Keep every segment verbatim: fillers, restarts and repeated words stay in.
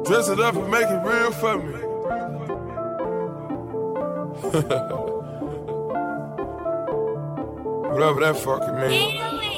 Dress it up and make it real for me. Whatever that fucking means.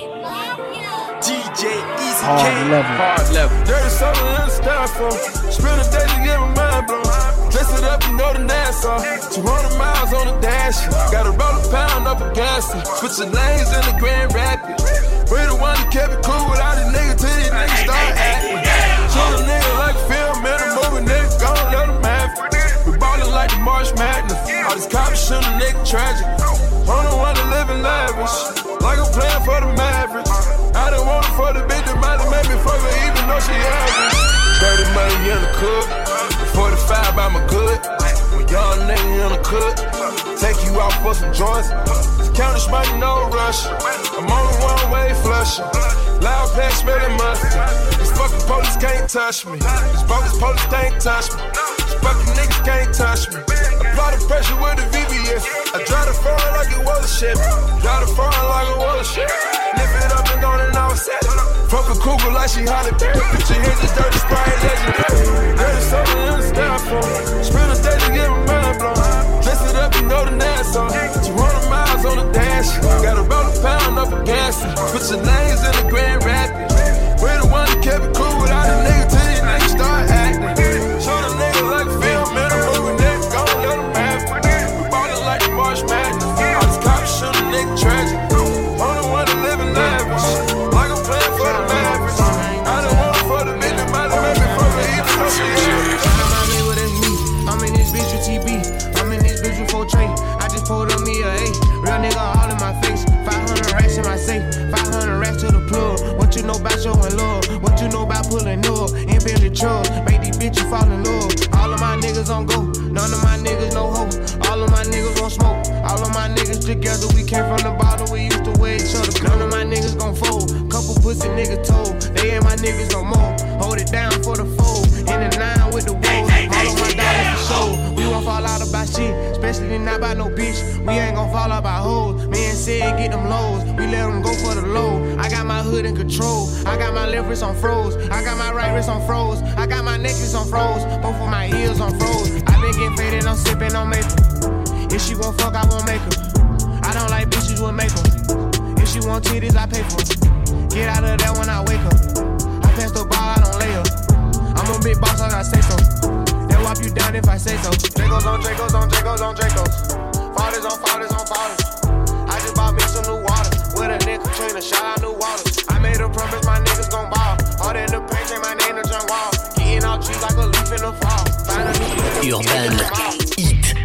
D J Easy Hard K. level. Hard level. There's something in the styrofoam. Spend a day to get my mind blown. Dress it up and go to Nassau. two hundred miles on the dash. Gotta roll a pound up a gas. Switching lanes in the Grand Rapids. We the one that kept it cool without a nigga till these niggas start acting. Show the nigga like film in a movie, nigga, gon' let him have it. We ballin' like the March Madness. All these cops shoot a nigga tragic. I don't wanna live in lavish, like I'm playing for the Mavericks. I don't want it for the bitch that might have made me fuck her even though she average. thirty money in the cook, forty-five by my good. When y'all nigga in the cook, take you out for some joints. Counter money, no rush. I'm on the one-way flushing. Loud pack smelling mustard. These fucking police can't touch me. These bogus police can't touch me. These fucking niggas can't touch me. Apply the pressure with the V B S. I drive the phone like it was a shit. Drive the phone like it was a shit. Lift it up and go and I was set. Fuck a cougar like she Holly Berry. She hit the dirty sprite legend. There's something in the styrofoam. Spend a day to get my mind blown. Dress it up and go to Nassau. two hundred miles on the dash. Gotta roll a pound up a gas. Switching lanes in the Grand Rapids. We the one that kept it cool without a nigga till these niggas start acting. Show the nigga like film in a movie, nigga, gon' let him have it. We ballin' like the March Madness. All these cops shoot a nigga tragic. Only one that live in lavish, like I'm playing for the Mavericks. I don't want it for the bitch that might have made me fuck her even though she average. I'm in with me. I'm in this bitch with T B. I'm in this bitch with four tray. I just pulled on me a A. Real nigga all in my face. five hundred racks in my safe. five hundred racks to the plug. What you know about showing love? What you know about pulling up? And building trucks. Make these bitches fall in love. All of my niggas on go. None of my niggas no hope. All of my niggas gon' smoke. All of my niggas together. We came from the bottom. We used to wear each other. None of my niggas gon' fold. Couple pussy niggas told. They ain't my niggas no more. Hold it down for the fold. In the nine with the wolves. All of my dollars for show. We won't fall out about shit. Especially not by no bitch. We ain't gon' fall out by hoes. Me and Sid get them lows. We let them go for the low. I got my hood in control. I got my left wrist on froze. I got my right wrist on froze. I got my necklace on froze. Both of my heels on froze. I been getting faded, I'm sipping on maple. If she won't fuck, I won't make her. I don't like bitches with makeup. If she want titties, I pay for it. Get out of there when I wake up. I pass the ball, I don't lay up. I'm a big boss, I gotta say so. They'll whop you down if I say so. Dracos on Dracos on Dracos on Dracos. Fathers on fathers on fathers. I just bought me some new water. With a nigga Katrina, shout out new water. I made a promise my niggas gon' ball. All in the paint, change my name to John Wall. Getting all trees like a leaf in the fall. Find a new Urban Hit.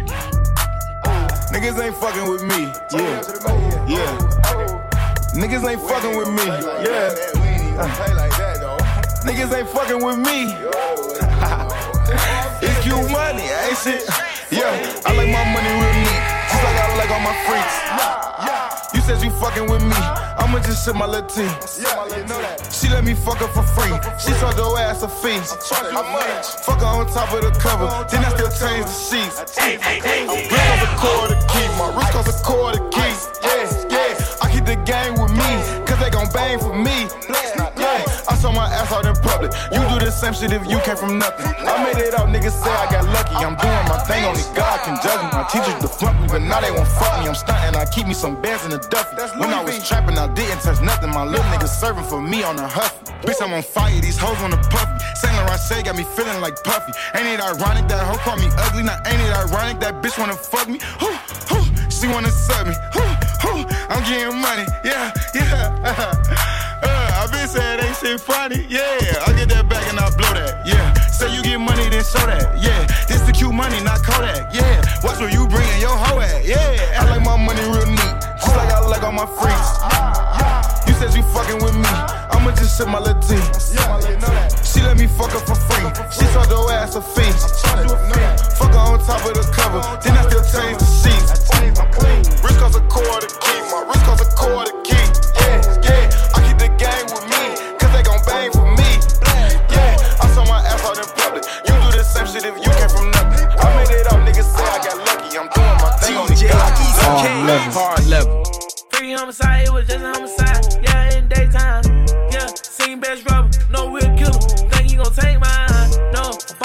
Niggas ain't fucking with me. Yeah. Yeah. Niggas ain't fucking with me. Yeah. Niggas ain't fucking with me. It's Q money, ain't shit. Yeah, I like my money real neat. Just like I like all my freaks. You said you fucking with me. I'ma just shit my little tea. She let me fuck her for free. She told your ass a fee. Fuck her on top of the cover. Then I still change the sheets. Wrist cost a quarter key. My wrist cost a quarter key. Yeah, yeah. I keep the gang with me. Cause they gon' bang for me. Yeah, I saw my ass out in public. You do the same shit if you came from nothing. I made it out, niggas say I got lucky. I'm doing my thing, only God can judge me. My teachers deflunk me, but now they won't fuck me. I'm stunting, I keep me some bands in the duffy. When I was trapping, I didn't touch nothing. My little niggas serving for me on a huffy. Bitch, I'm on fire, these hoes on the puffy. Saint Laurent say got me feeling like Puffy. Ain't it ironic that hoe call me ugly? Now ain't it ironic that bitch wanna fuck me? Who, who, she wanna suck me? Who, who, I'm getting money, yeah, yeah. uh, I been saying ain't shit funny, yeah. I get that back and I blow that, yeah. Say you get money, then show that, yeah. This the Q money, not Kodak, yeah. Watch where you bringin' your hoe at, yeah. I like my money real neat, just like I like all my freaks. You said you fucking with me, I'ma just shit my little tea. She let me fuck her for free, she told your ass a fee. Fuck her on top of the cover, then I still change the sheets. Wrist cost a quarter key, my wrist cost a quarter key. Yeah, yeah, I keep the gang with me, cause they gon' bang for me. Yeah, I saw my ass out in public. You do the same shit if you came from nothing. I made it up, niggas say I got lucky. I'm doing my thing on the God. Hard level. Hard level. Free homicide, it was just a homicide. Yeah, in daytime. Yeah, seen best rubber, no real killer. Think you gon' take mine? No,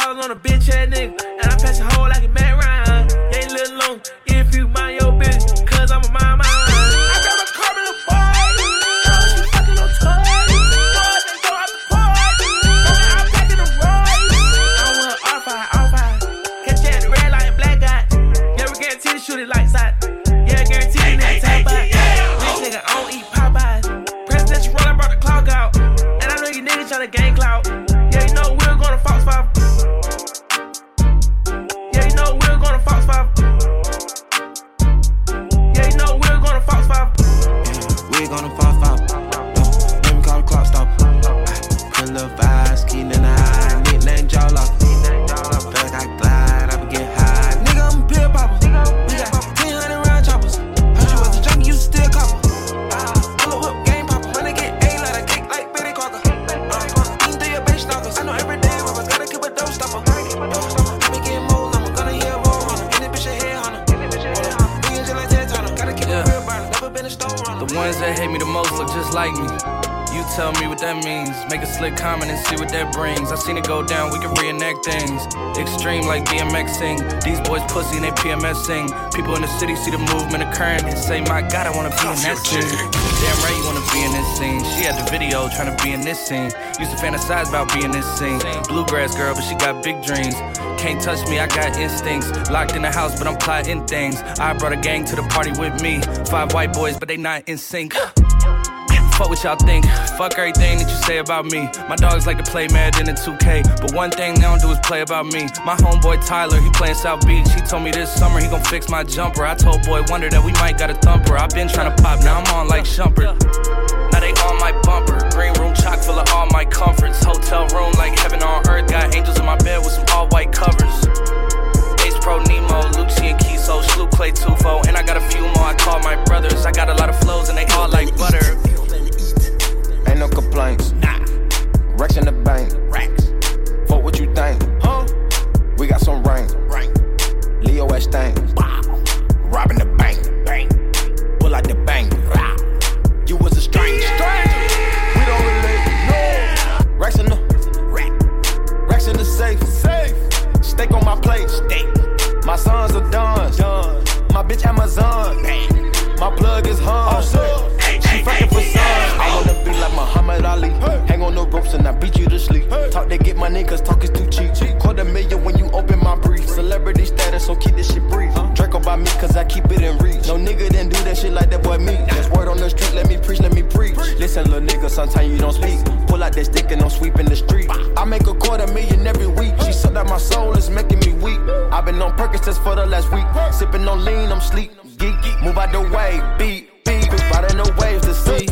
just like me. You tell me what that means. Make a slick comment and see what that brings. I seen it go down, we can reenact things. Extreme like DMXing. These boys pussy and they PMSing. People in the city see the movement occurring and say, my God, I wanna be in that scene. Damn right you wanna be in this scene. She had the video trying to be in this scene. Used to fantasize about being this scene. Bluegrass girl, but she got big dreams. Can't touch me, I got instincts. Locked in the house, but I'm plotting things. I brought a gang to the party with me. Five white boys, but they not in sync. Fuck what y'all think. Fuck everything that you say about me. My dogs like to play Madden in two K, but one thing they don't do is play about me. My homeboy Tyler, he playing South Beach. He told me this summer he gon' fix my jumper. I told Boy Wonder that we might got a thumper. I been tryna pop, now I'm on like Shumpert. Now they on my bumper. Green room chock full of all my comforts. Hotel room like heaven on earth. Got angels in my bed with some all white covers. Ace Pro Nemo, Lucci and Kiso, Sloop Clay Tufo, and I got a few more I call my brothers. I got a lot of flows and they all like butter. Ain't no complaints. Nah. Racks in the bank. Racks. Fuck what you think. Huh? We got some rain. Rain. Leo S. Stank. Wow. Robbing the bank. Bang. Pull out the bank. Wow. You was a stranger. Stranger. We don't relate. No. Racks in the. Rack. Racks in the safe. Safe. Steak on my plate. Steak. My sons are done. Done. My bitch Amazon. Bang. My plug is hung. Oh, hey, she hey, fucking hey, for hey, sun. hey. I wanna be like Muhammad Ali. Hey. Hang on the ropes and I beat you to sleep. Hey. Talk to get money cause talk is too cheap. cheap. Quarter million when you open my brief. Celebrity status, so keep this shit brief. Huh? Draco by me cause I keep it in reach. No nigga didn't do that shit like that boy me. There's word on the street, let me preach, let me preach. preach. Listen little nigga, sometimes you don't speak. Pull out that stick and I'm sweeping the street. I make a quarter million every week. She sucked out my soul, it's making me weak. I've been on Percocets for the last week. Sipping on lean, I'm sleep. Geek, move out the way, beat. Riding the waves to see.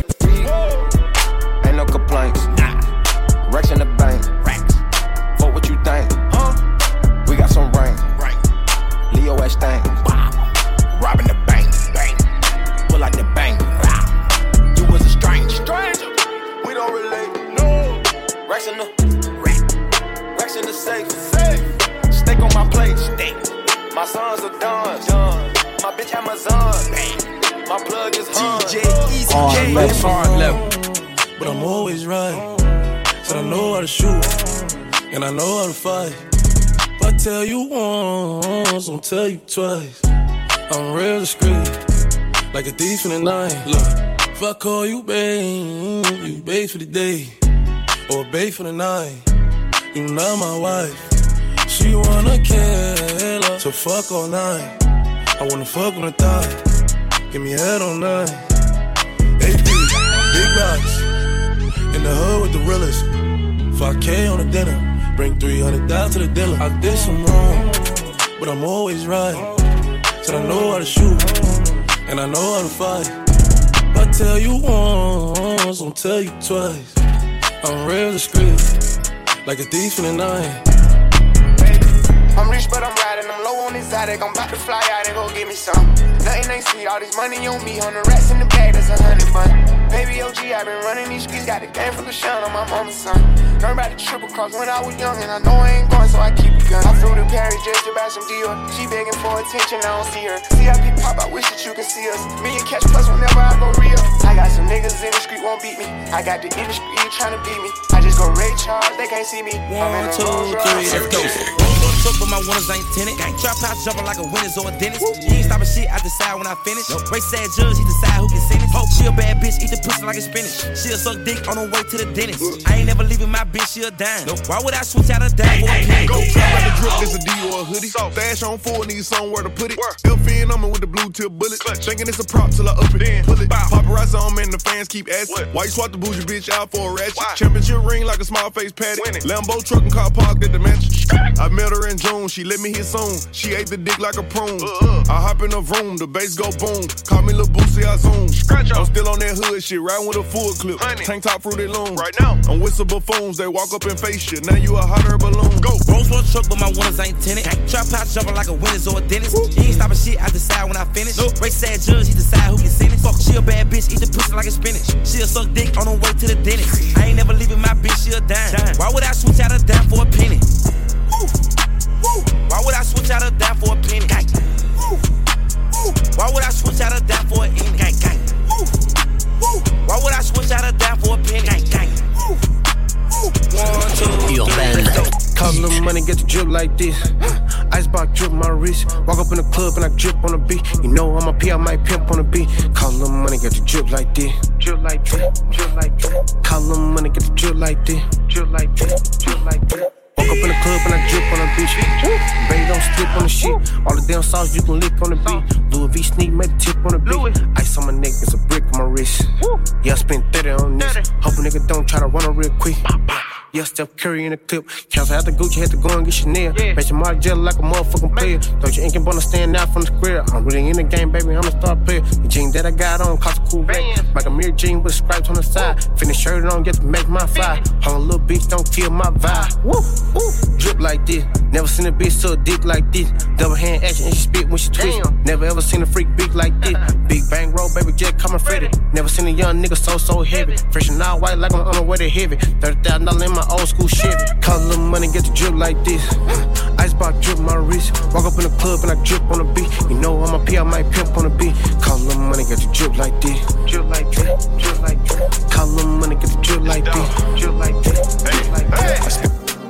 Ain't no complaints. Nah. Racks in the bank. Racks. Fuck what you think. Huh? We got some rain. Rain. Leo S. Stank. Wow. Robbing the bank. Bang. Pull out the bank. Wow. You was a stranger. Stranger. We don't relate. No. Racks in the. Rack. Racks in the safe. Safe. Steak on my plate. Steak. My sons are done. Done. My bitch Amazon. Bang. My plug is hung. D J Easy K. Level. Hard level. But I'm always right. Said I know how to shoot, and I know how to fight. If I tell you once, I'll tell you twice. I'm real discreet, like a thief in the night. Look, if I call you babe, you babe for the day, or babe for the night. You not my wife. She wanna kill her, so fuck all night. I wanna fuck on the thigh. Give me head on nine. A P, big rocks. In the hood with the realest. five K on the dinner. Bring three hundred down to the dealer. I did some wrong, but I'm always right. Said I know how to shoot, and I know how to fight. If I tell you once, I'll tell you twice. I'm real discreet, like a thief in the night. I'm rich, but I'm riding. I'm low on exotic. I'm about to fly out and go get me some. Nothing ain't sweet. All this money on me. On the rats in the bag, that's a hundred bun. Baby O G, I been running these streets. Got the game full of shine on my mama's son. Learned about the triple cross when I was young, and I know I ain't going, so I keep a gun. I flew to Paris just to buy some Dior. She begging for attention, I don't see her. C I P pop, I wish that you could see us. Me and Catch Plus whenever I go real. I got some niggas in the street won't beat me. I got the industry trying to beat me. I just go Ray Charles, they can't see me. One, two, three, let's go. Truck, but my winners ain't tenant. Trap house jumping like a winner's or a dentist. He ain't stopping shit, I decide when I finish. Nope. Race sad judge, he decide who can sentence. Hope she a bad bitch, eat the pussy like a spinach. She'll suck dick on her way to the dentist. I ain't never leaving my bitch, she a dime. Nope. Why would I switch out a dime for a penny? Go trap out the drip, this a D or a hoodie. Stash on full, need somewhere to put it. Still feeling on me with the blue tip bullet. Thinking it's a prop till I up it. Pull it. Paparazzi on me and the fans keep asking. Why you swap the bougie bitch out for a ratchet? Championship ring like a small face patty. Lambo truck and car parked at the mansion. I met her in June, she let me hit soon. She ate the dick like a prune. Uh, uh. I hop in the room, the bass go boom. Call me Lil Boosie, I zoom. I'm still on that hood shit, riding with a full clip. Honey. Tank top fruity loom. Right now, I'm with some buffoons, they walk up and face shit. Now you a hot air balloon. Go. Rolls Royce truck, but my winners ain't tenant. Trap house jumping like a winner's or a dentist. Woo. He ain't stopping shit, I decide when I finish. Nope. Race sad judge, he decide who can sentence. Fuck, she a bad bitch, eat the pussy like a spinach. She'll suck dick on her way to the dentist. I ain't never leaving my bitch, she a dime. dime. Why would I switch out a dime for a penny? Woo. Woo. Why would I switch out a dime for a penny? Gang. Woo. Woo. Why would I switch out a dime for a penny? Gang, gang. Woo. Woo. Why would I switch Cause a little money, get the drip like this. Icebox drip my wrist. Walk up in the club and I drip on the beat. You know I'm a P, I might pimp on the beat. Cause a little money, get the drip like this. Drip like this, drip like this. Cause a little money, get the drip like this. Drip like this, drip like this. Walk up in the club and I drip on the beach. Baby, don't slip on the shit. All the damn sauce you can lick on the beat. Louis V sneak, make the tip on the beat. Ice on my neck, it's a brick on my wrist. Yeah, I spent thirty on this. Hope a nigga don't try to run on real quick. Yeah, Steph Curry in the clip. Cancel out the Gucci, had to go and get Chanel. Yeah. Match your Mark Jelly like a motherfucking player. Don't you ain't gonna stand out from the square. I'm really in the game, baby, I'm a star player. The jean that I got on cost a cool rate. Like a mirror jean with stripes on the side. Finish shirt on, get to make my fly. Hold on, little bitch, don't kill my vibe. Woo, woo. Drip like this. Never seen a bitch suck dick like this. Double hand action and she spit when she twist. Damn. Never ever seen a freak big like this. Big bang roll, baby, just coming Freddy. Never seen a young nigga so, so heavy. Fresh and all white like I'm on the way to heavy. thirty thousand dollars in my old school Chevy. Cause a little money, get the drip like this. Icebox drip my wrist. Walk up in the club and I drip on the beat. You know I'm a P, I might pimp on the beat. Cause a little money, get the drip like this. Drip like this, drip like this. Cause a little money, get the drip like this. Drip like this, drip like this.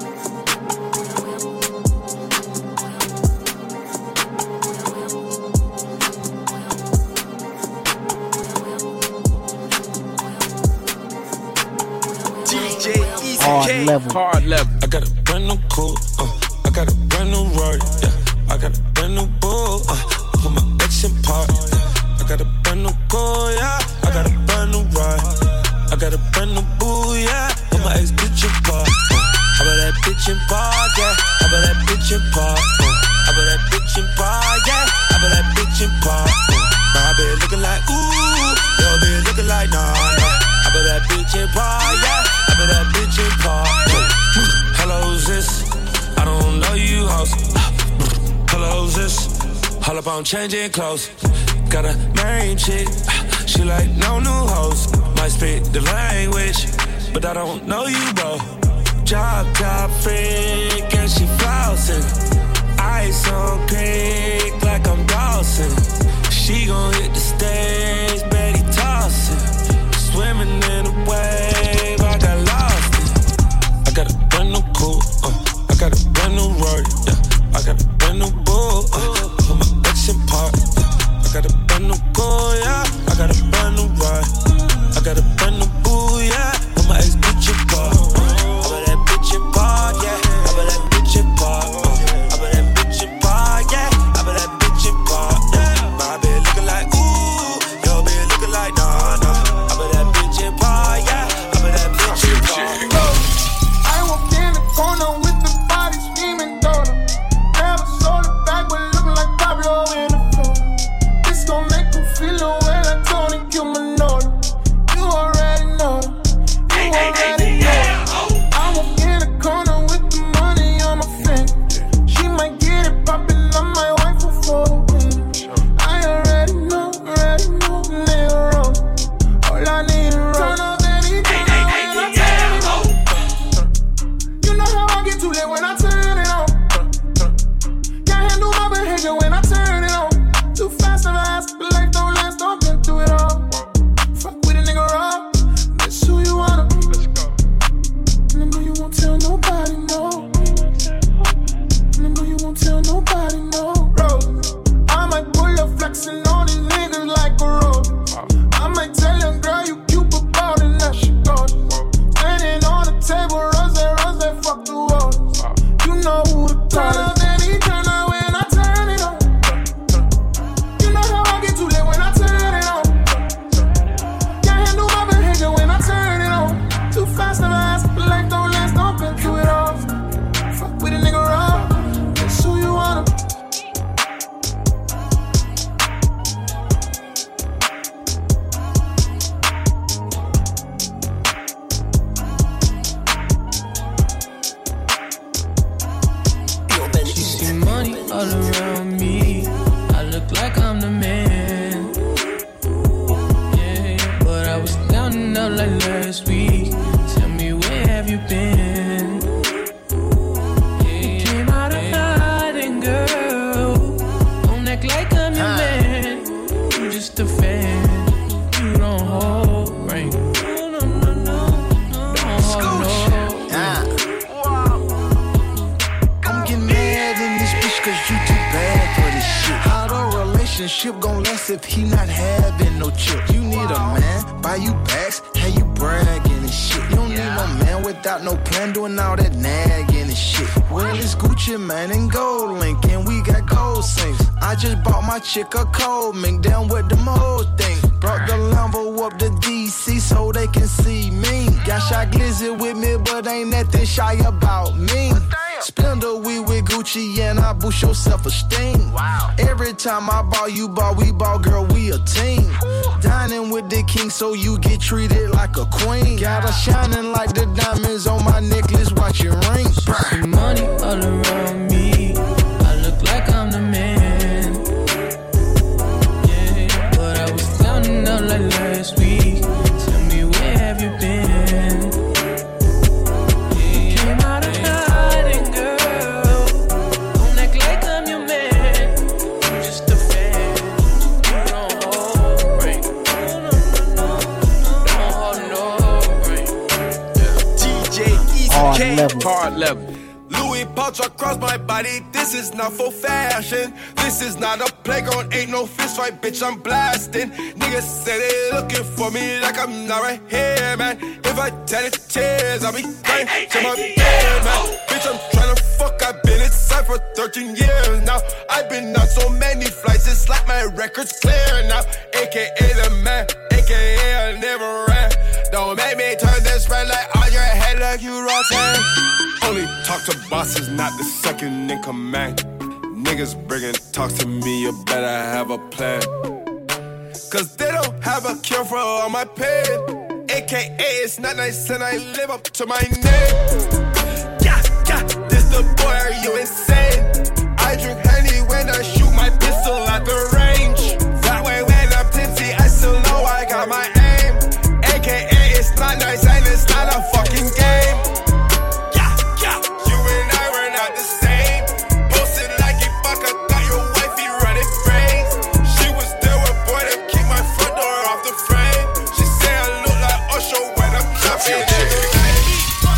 Hard level. Hard level. I got a brand new coupe. Uh, I got a brand new Rari. Yeah. I got a brand new bull. Uh, put my ex in park. Yeah. I got a brand new car. Yeah. I got a brand new ride. I got a brand new boo. Yeah. Put my ex bitch in park. Uh, how about that bitch in park? Yeah. How about that bitch in park? Uh, how about that bitch in park? Yeah. How about that bitch in park? Uh, now I be looking like ooh. Yo be looking like nah nah. How about that bitch in park? Yeah. How about that bitch in park? Hello, who's this? I don't know you, hoes. Hello, who's this? All up on changing clothes. Got a main chick. She like no new hoes. Might speak the language, but I don't know you, bro. Job top freak and she flossing. Ice on pink like I'm Dawson. She gon' hit the stage, Betty tossing. Swimming in a wave, I got lost it. I got a brand new coupe, uh, I got a brand new Rari, yeah. I got a brand new bull, uh, put my ex in park, yeah. I got a brand new car, yeah. I got a brand new ride. I got a brand new boo, yeah. Put my ex bitch in park, uh, I bet that bitch in park, yeah. I bet that bitch in park, uh, I bet that bitch in park, yeah. I bet that bitch in park, yeah. My bitch looking like ooh, your bitch looking like nah, nah. I walked in the corner with the body screaming daughter. Never saw the back, but looking like Pablo in the floor. This gon' make them feel the way like Tony Cumanota. You already know. You already know. I walked in the corner with the money on my finger. She might get it poppin', I might wife her for the win. I already know, already know, nigga wrong. All I need is turn up. Too late when I turn it on. Can't handle my behavior when I turn it on. Too fast and fast, but life don't last. Don't been through it all. Fuck with a nigga raw. That's who you wanna. And I know you won't tell nobody no. And I know you won't tell nobody no. Rose, I might pull up flexing on these niggas like a road. I might tell your girl you cute but bald and that she gorgeous. Standing on the table, rose, rose, fuck the world. You know who to turn up, then he turn up when I turn it on. You know how I get too late when I turn it on. Can't handle my behavior when I turn it on. Too fast and fast, but life don't last, don't been through it all. Fuck with a nigga raw, that's who you wanna. All around me, I look like I'm the man. Yeah, but I was down and out like last week. Tell me, where have you been? Yeah, came out of hiding, girl. Don't act like I'm your man. I'm just a fan. You don't hold right. No, no, no, no, don't hold no. relationship gon' last if he not having no chips. You need a man, buy you bags, have you bragging and shit. You don't need no man without no plan, doing all that nagging and shit. Well, it's Gucci, man, and Gold Link, and we got gold sinks. I just bought my chick a cold mink, down with the mold thing. Brought the Lambo up to D C so they can see me. Got Shy Glizzy with me, but ain't nothing shy about me. Splendor, we with Gucci, and I boost your self-esteem. Wow. Every time I ball, you ball, we ball, girl, we a team. Dining with the king, so you get treated like a queen. Got her shining like the diamonds on my necklace, watch your rings. Money all around me, I look like I'm the man. Yeah, but I was counting out like last week. Tell me, where have you been? Hard level. Hard level. Louis pouch across my body. This is not for fashion. This is not a playground. Ain't no fist fight, bitch. I'm blasting. Niggas say they looking for me like I'm not right here, man. If I tell it tears, I'll be going to my bed, man. Bitch, I'm tryna fuck. I've been inside for thirteen years now. I've been on so many flights. It's like my record's clear now. A K A the man. A K A I never ran. Don't make me turn this red light on your head like you rotten. Only talk to bosses, not the second in command. Niggas bringing talks to me, you better have a plan. Cause they don't have a cure for all my pain. A K A it's not nice and I live up to my name. Yeah, yeah, this the boy, are you insane? I drink honey when I shoot my pistol at the range. That way when I'm tipsy, I still know I got my aim. A K A it's not nice and it's not a fucking game. Yeah, yeah, you and I were not the same. Posted like you fuck, I thought your wifey running brains. She was there with boy to keep my front door off the frame. She said I look like Usher when I'm jumping in the rain.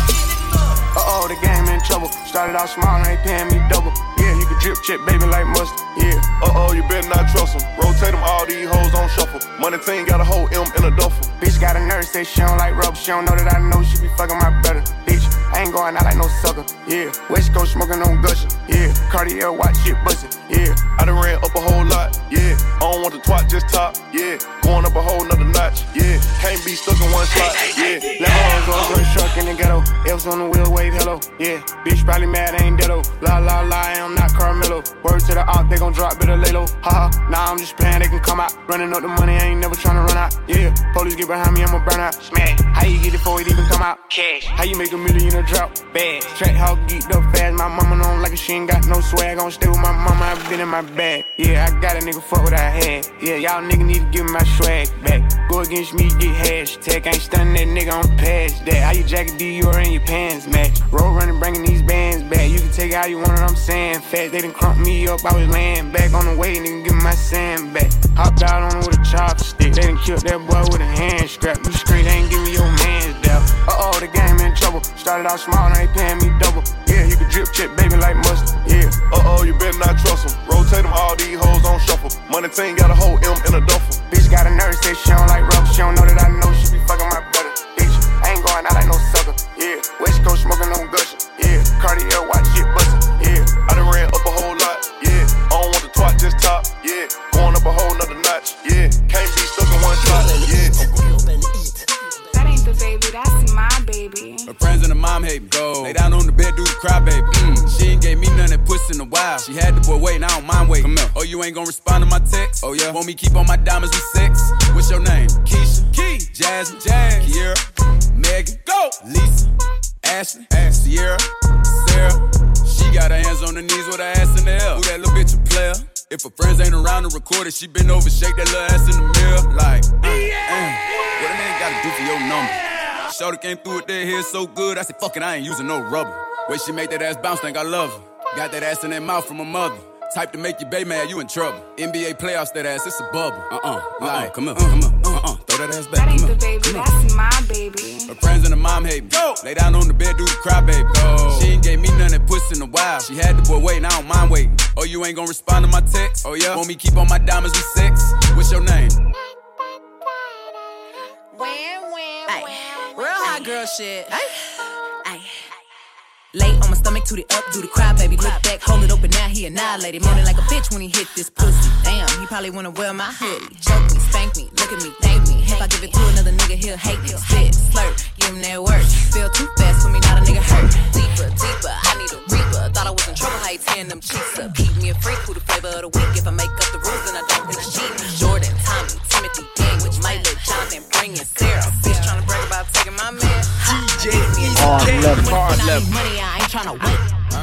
Uh-oh, the game in trouble. Started out small, now they paying me double. Yeah, you can drip chip, baby, like mustard. Yeah. Uh-oh, you better not trust them. Rotate them, all these hoes on shuffle. Money team got a whole M in a duffel. Bitch got a nurse, say she don't like rubber. She don't know that I know she be fucking my brother. Bitch, I ain't going out like no sucker. Yeah, West Coast smoking on Gusher. Yeah, Cartier watch shit bustin'. Yeah, I done ran up a whole lot. Yeah, I don't want the twat, just top. Yeah, going up a whole nother notch. Yeah, can't be stuck in one spot. Yeah, Lambo's Rolls Royce truck in the ghetto. Elves on the wheel, wave hello. Yeah, bitch probably mad, I ain't deado. La la la, I am not Carmelo. Word to the op, they gon' drop, better lay low. Haha, nah, I'm just playing, they can come out. Running up the money, I ain't never tryna run out. Yeah, police get behind me, I'ma burn out. Smash, how you get it before it even come out? Cash, how you make a million in a drop? Bad, track how geeked up fast. My mama don't like it, she ain't got no swag. Gon' stay with my mama, I been in my bag. Yeah, I got a nigga fuck what I had. Yeah, y'all nigga need to give me my swag back. Go against me, get hashtag. Ain't stunning that nigga, I'm past that. How you jacket D, you are in your pants match. Roll running, bringing these bands back. You can take it how you want it, I'm saying fast. They done crump me up, I was laying back on the way, nigga, give me my sand back. Hopped out on him with a chopstick. They done killed that boy with a hand strap. You straight ain't give me your man's down. Uh-oh, the game in trouble. Started out small, now they paying me double. Yeah, you can drip chip, baby, like mustard. Yeah. Uh-oh, you better not trust them. Rotate them, all these hoes on shuffle. Money team got a whole M in a duffel. Bitch got a nurse, say she don't like rubber. She don't know that I know she be fucking my brother. Bitch, I ain't going out like no sucker. Yeah, West Coast smoking on Gusher. Yeah, Cartier watch shit bustin'. Yeah, I done ran up a whole lot. Yeah, I don't want the twat, just top. Yeah, going up a whole nother notch. Yeah, can't be stuck in one spot. Yeah. That ain't the baby, that's my baby. Her friends and her mom hate me. Go. Lay down on the bed, do the cry, baby. Mm. She ain't gave me none that puss in a while. She had the boy waiting, I don't mind waiting. Come here. Oh, you ain't gonna respond to my text? Oh, yeah. Want me keep on my diamonds with sex? What's your name? Keisha. Key. Jasmine. Jazz. Kiera. Megan. Go. Lisa. Ashley. Ash. Sierra. Sarah. She got her hands on her knees with her ass in the air. Who that little bitch a player? If her friends ain't around to record it, she been over, shake that little ass in the mirror. Like, uh, uh, what a man gotta do for your number? Shorty came through it there, hair so good, I said, fuck it, I ain't using no rubber. Way she make that ass bounce, think I love her. Got that ass in that mouth from her mother. Type to make you bae mad, you in trouble. N B A playoffs, that ass, it's a bubble. Uh-uh, like, come on, come on, uh-uh, throw that ass back. That ain't the baby, that's my baby. Her friends and her mom hate me. Go. Lay down on the bed, do the cry, baby. Go. She ain't gave me none that puss in a while. wild. She had the boy waiting, I don't mind waiting. Oh, you ain't gonna respond to my text? Oh, yeah? Want me keep on my diamonds with sex? What's your name? Ay, real hot girl shit. Ay, ay. Lay on my stomach, toot it up, do the cry, baby. Look back, hold it open, now he annihilated. Moaning like a bitch when he hit this pussy. Damn, he probably wanna wear my hoodie. Choke me, spank me, look at me, thank me. If I give it to another nigga, he'll hate me. Spit, slurp, give him that work. Feel too fast for me, not a nigga hurt. Deeper, deeper, I need a reaper. Thought I was in trouble, how you tearing them cheeks up. Keep me a freak, who the flavor of the week. If I make up the rules, then I don't finish cheap. Jordan, Tommy, Timothy, Gang, which might let Jonathan bring in Sarah. Bitch tryna brag about taking my man. D J Hard level. Hard level. Money, I ain't tryna wait.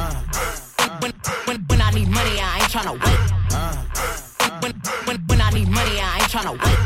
When, when, when I need money, I ain't tryna wait. When, when, when I need money, I ain't tryna wait.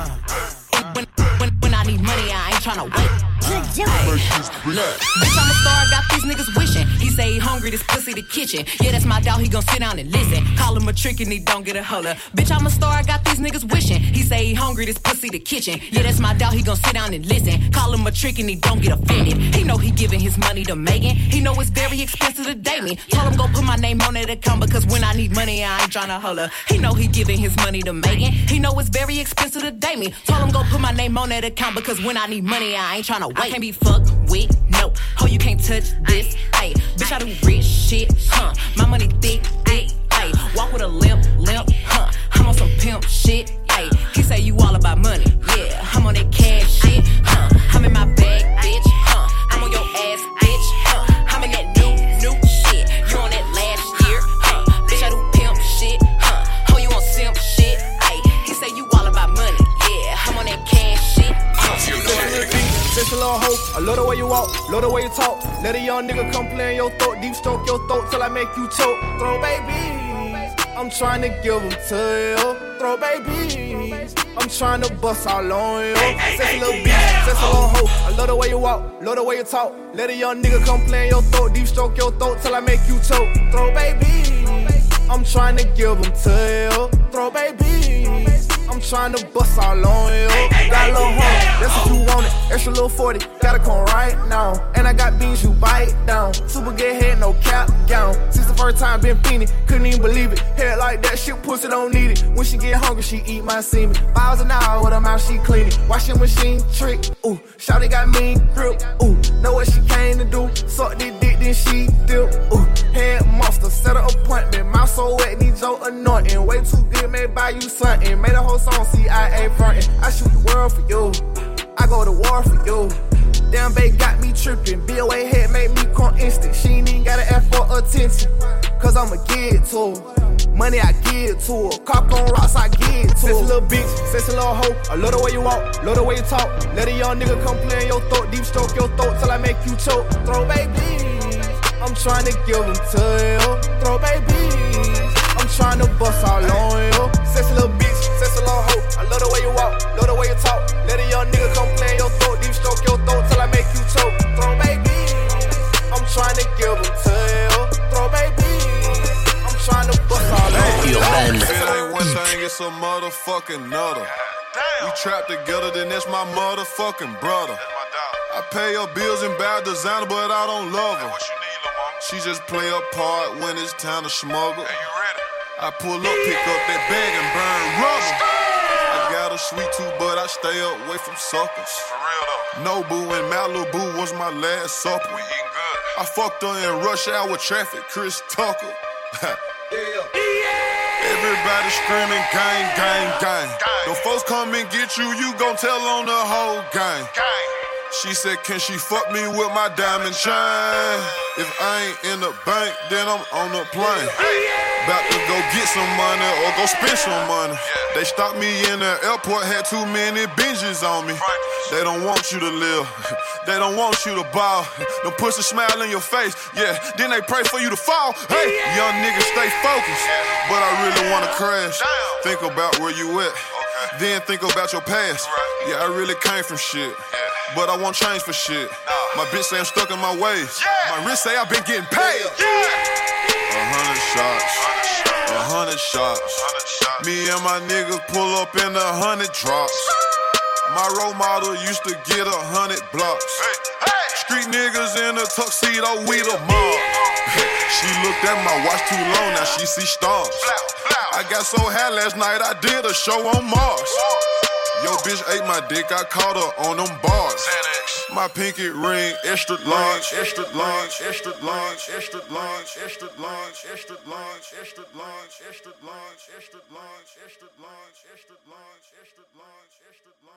When, when, when I need money, I ain't tryna wait. Ay, look, bitch, I'm a star, got these niggas wishing. He say he hungry, this pussy the kitchen. Yeah, that's my dog, he gon' sit down and listen. Call him a trick and he don't get a holler. Bitch, I'm a star, I got these niggas wishing. He say he hungry, this pussy the kitchen. Yeah, that's my dog, he gon' sit down and listen. Call him a trick and he don't get offended. He know he giving his money to Megan. He know it's very expensive to date me. Told him go put my name on that account because when I need money, I ain't tryna holler. He know he giving his money to Megan. He know it's very expensive to date me. Told him go put my name on that account because when I need money, I ain't tryna wait. I can't be fucked with, no. Ho, you can't touch this, ayy. Bitch, I do rich shit, huh? My money thick, thick, ayy. Walk with a limp, limp, huh? I'm on some pimp shit, ayy. He say you all about money, yeah. I'm on that cash shit, huh? I'm in my bag, bitch, huh? I'm on your ass, bitch, huh? I'm in that new, new shit. You on that last year, huh? Bitch, I do pimp shit, huh? Ho, you on simp shit, ayy. He say you all about money, yeah. I'm on that cash shit, huh? Just a little hoe, I love the way you walk, love the way you talk. Let a young nigga come play in your throat, deep stroke your throat till I make you choke. Throw babies, I'm trying to give them to you. Throw babies, I'm trying to bust all on you. Just a little bitch, just a little hoe, I love the way you walk, love the way you talk. Let a young nigga come play in your throat, deep stroke your throat till I make you choke. Throw babies, I'm trying to give them to you. Throw babies, I'm trying to bust all on you. Got a little homie, that's what you wanted. Extra little forty, gotta come right now. And I got beans, you bite down. Super good head, no cap gown. Since the first time been fiending, couldn't even believe it. Head like that, shit pussy don't need it. When she get hungry, she eat my semen. Miles an hour with her mouth, she clean it. Washing machine trick, ooh. Shawty got mean grip, ooh. Know what she came to do. Suck this dick, then she dip, ooh. Head monster, set her appointment. Mouth so wet, needs your anointing. Way too good, may buy you something. Made a whole song, C I A frontin'. I shoot the world for you. I go to war for you. Damn, babe got me trippin'. B O A head made me come instant. She ain't even gotta ask for attention. Cause I'ma give it to her. Money I give to her. Cock on rocks I give to her. Sexy little bitch, sexy little hoe. I love the way you walk, love the way you talk. Let a young nigga come play in your throat. Deep stroke your throat till I make you choke. Throw babies, I'm trying to give them to you. Throw babies, I'm trying to bust all on you. Sexy little bitch, sexy little hoe. I love the way you walk, love the way you talk. Let a young nigga come play in your throat, deep stroke your throat till I make you choke. Throw babies, I'm trying to give them to you. Throw babies, I'm trying to bust all on you. It ain't one thing, it's a motherfucking nutter. We trapped together, then that's my motherfucking brother. I pay her bills and buy designer, but I don't love her. She just play a part when it's time to smuggle. I pull up, pick up that bag and burn rubber. I got a sweet tooth, but I stay away from suckers. For real though. Nobu and Malibu was my last supper. We eating good. I fucked her in rush hour traffic, Chris Tucker. Everybody screaming gang, gang, gang. The folks come and get you, you gon' tell on the whole gang. She said, can she fuck me with my diamond chain? If I ain't in the bank, then I'm on the plane. About to go get some money or go spend some money. They stopped me in the airport, had too many binges on me. They don't want you to live, they don't want you to ball. Them pussy smile in your face, yeah, then they pray for you to fall. Hey, young niggas stay focused, but I really wanna crash. Think about where you at, then think about your past. Yeah, I really came from shit, but I won't change for shit. My bitch say I'm stuck in my ways, my wrist say I've been getting paid. A hundred shots, a hundred shots. Me and my niggas pull up in a hundred drops. My role model used to get a hundred blocks. Street niggas in a tuxedo, we the mob. She looked at my watch too long, now she see stars. I got so high last night, I did a show on Mars. Yo, bitch ate my dick, I caught her on them bars. My pinky ring, extra large, extra large, extra large, extra large, extra large, extra large, extra large, extra large, extra large, extra large, extra large, extra large, extra large.